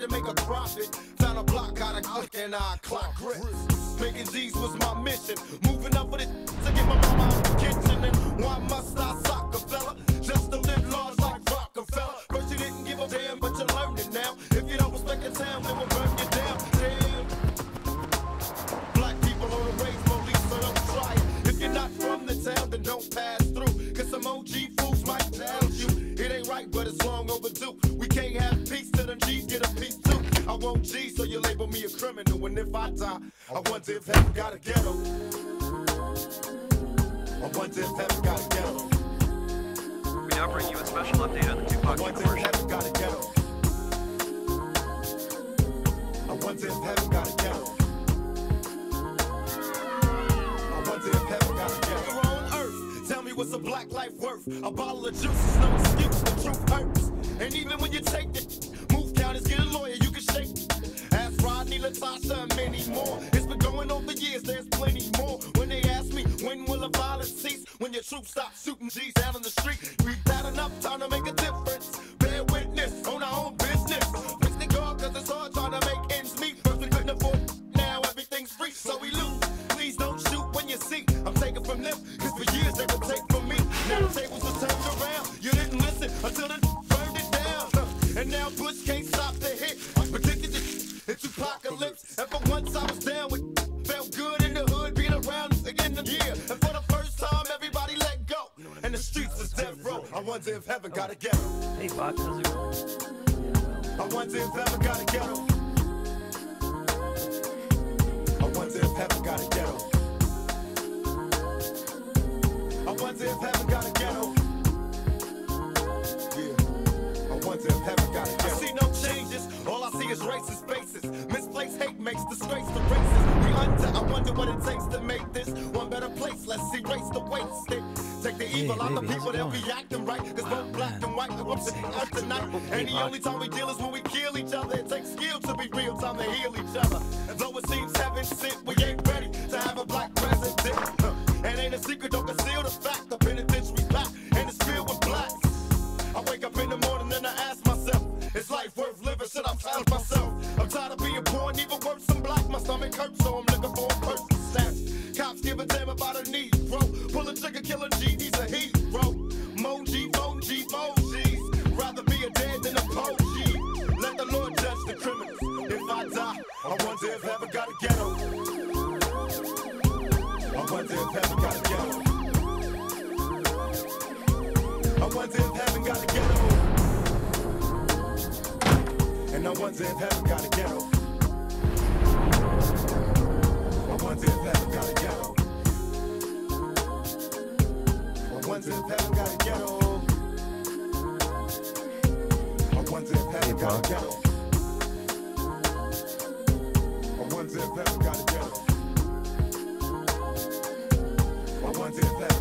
to make a profit. Found a block, got a click, and I clock grits. Making G's was my mission. Moving up for this to get my mama out the kitchen. And why must I sock a fella? Just to live large like Rockefeller. First you didn't give a damn, but you're learning now. If you don't respect the town, they will burn you down. Damn. Black people on the race, police, so don't try it. If you're not from the town, then don't pass through. Cause some OG fools might tell you it ain't right, but it's long overdue. We can't have peace till them G's get a piece too. I want G, so you label me a criminal. And if I die, I wonder if heaven got a ghetto. I wonder if heaven got a ghetto. We now bring you a special update on the Tupac version. I wonder if heaven got a ghetto. I wonder if heaven got a ghetto. I wonder if heaven got a ghetto. Your own earth, tell me what's a black life worth? A bottle of juice is no excuse, the truth hurts. And even when you take it, move counters, get a lawyer, you can shake it. Ask Rodney, Latasha, and many more. It's been going on for years, there's plenty more. When they ask me, when will the violence cease? When your troops stop shooting G's down in the street. We've had enough time to make a difference. Bear witness, on our own business. Fix the guard, cause it's hard trying to make ends meet. First we couldn't afford, now everything's free, so we lose. Please don't shoot when you see I'm taking from them, cause for years they would take from me. Now the tables are turned around. You didn't listen until the burned it down. And now Bush can't stop the hit. Predicted it's apocalypse. And for once I was down with, felt good in the hood, being around again the year. And for the first time, everybody let go. And the streets is death row. I wonder if heaven got a ghetto. Hey, Fox, how's it going? I wonder if heaven got a ghetto. I wonder if heaven got a ghetto. I wonder if heaven got a ghetto. Yeah. I wonder if heaven got a ghetto. I see no changes. All I see is racist faces. Misplaced hate makes disgrace to races. We under. I wonder what it takes to make this one better place. Let's erase the wasted. Take the evil out the people, they'll be acting right. Cause both black and white are up tonight. And the only time we deal is when we kill each other. It takes skill to be real, time to heal each other. And though it seems heaven sent, we ain't ready to have a black president. And ain't a secret, don't conceal the fact. The penitentiary's back, and it's filled with blacks. I wake up in the morning and I ask myself, is life worth living? Should I challenge myself? I'm tired of being poor and even worse, I'm black. My stomach hurts, so I'm looking for a person to snatch. Cops give a damn about a Negro. Pull a trigger, kill a G, he's a hero. Mo G, Mo G, Mo G's. Rather be a dead than a G. Let the Lord judge the criminals. If I die, I wonder if heaven got a ghetto. I wonder if heaven got a ghetto. I wonder if heaven got a ghetto. And I wonder if heaven got a ghetto. I wonder if heaven got a ghetto. I wonder if heaven got a ghetto. I wonder if heaven got a ghetto. I wonder if heaven got a ghetto. I wonder if heaven